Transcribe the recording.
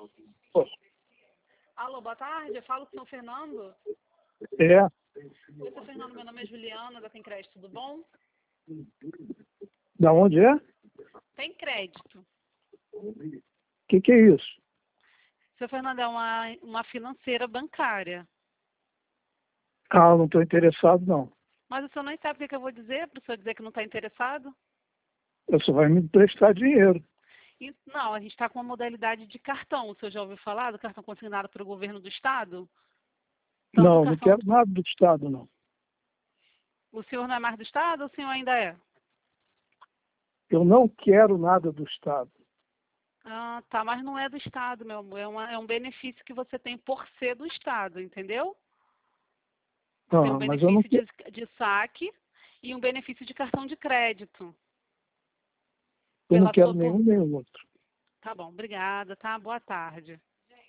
Alô, boa tarde. Eu falo com o senhor Fernando. É. Oi, senhor Fernando. Meu nome é Juliana, da Tem Crédito, tudo bom? Da onde é? Tem crédito. O que é isso? Seu Fernando, é uma financeira bancária. Ah, não estou interessado, não. Mas o senhor nem sabe o que eu vou dizer para o senhor dizer que não está interessado? Eu só vai me emprestar dinheiro. Não, a gente está com uma modalidade de cartão. O senhor já ouviu falar do cartão consignado pelo governo do Estado? Não, não quero nada do Estado, não. O senhor não é mais do Estado ou o senhor ainda é? Eu não quero nada do Estado. Ah, tá, mas não é do Estado, meu amor. É um benefício que você tem por ser do Estado, entendeu? Tem um Mas eu não benefício quero. de saque e um benefício de cartão de crédito. Eu não quero nenhum nem o outro. Tá bom, obrigada, tá? Boa tarde.